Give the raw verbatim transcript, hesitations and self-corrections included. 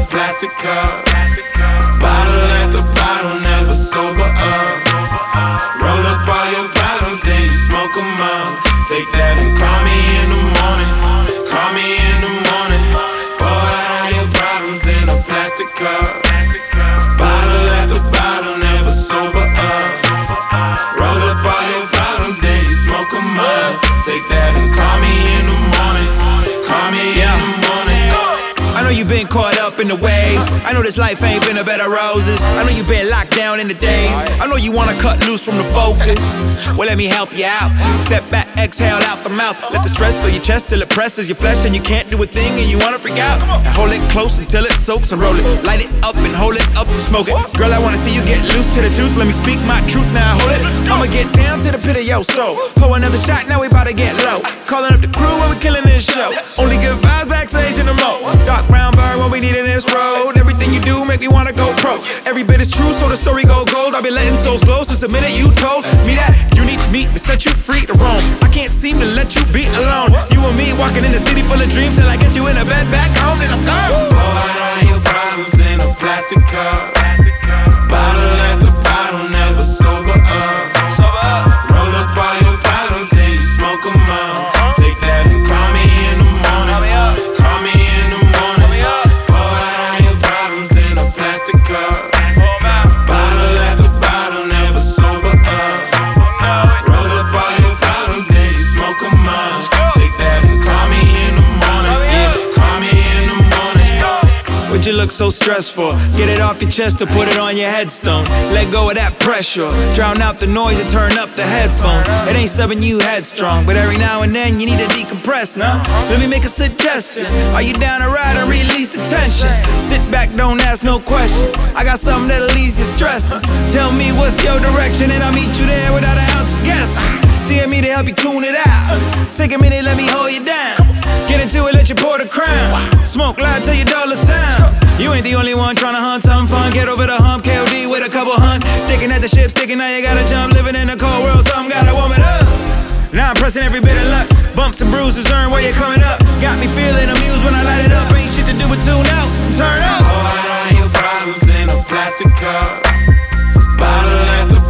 plastic cup. Bottle after bottle, never sober up. Roll up all your problems, then you smoke them up. Take that and call me in the morning. Call me in the morning. Pour out all your problems in a plastic cup. Bottle after bottle, never sober up. Roll up all your problems, then you smoke them up. Take that and call me in the morning. Call me yeah. in the morning. I know you've been caught up in the waves. I know this life ain't been a bed of roses. I know you've been locked down in the days. I know you wanna cut loose from the focus. Well, let me help you out. Step back, exhale out the mouth. Let the stress fill your chest till it presses your flesh and you can't do a thing and you wanna freak out. Now hold it close until it soaks and roll it. Light it up and hold it up to smoke it. Girl, I wanna see you get loose to the tooth. Let me speak my truth, now hold it. I'ma get down to the pit of your soul. Pour another shot, now we bout to get low. Calling up the crew when we killing this show. Only good vibes backstage in the mo. Dark brown bird, what we need in this road. Everything you do make me wanna go pro. Every bit is true, so the story go gold. I've been letting souls glow since the minute you told me that you need me to set you free to roam. I can't seem to let you be alone. You and me walking in the city full of dreams till I get you in a bed back home, then I'm gone. Pour out all your problems in a plastic cup. Bottle after bottle, never sober up. Roll up all your problems, then you smoke them up. Take that and call me in the morning. Call me in the morning. Pour out all your problems in a plastic cup. Bottle after bottle, never sober up. Roll up all your problems, then you smoke them up. Take that and call me in the morning. Call me in the morning. Would you look so stressed for? Get it off your chest to put it on your headstone. Let go of that pressure. Drown out the noise and turn up the headphones. It ain't stubborn you headstrong, but every now and then you need to decompress, nah? Let me make a suggestion. Are you down to ride and release the tension? Sit back, don't ask no questions. I got something that'll ease your stress. Tell me what's your direction and I'll meet you there without an ounce of guessing. Seeing me to help you tune it out. Take a minute, let me hold you down. Get into it, let you pour the crown. Smoke loud till your dollar sounds. You ain't the only one tryna hunt some fun. Get over the hump, K O D with a couple hunt. Thinking that the ship's sinking, now you gotta jump. Living in a cold world, something gotta warm it up. Now I'm pressing every bit of luck. Bumps and bruises earn where you're coming up. Got me feeling amused when I light it up. Ain't shit to do but tune out and turn up. Pour out all your problems in a plastic cup. Bottle after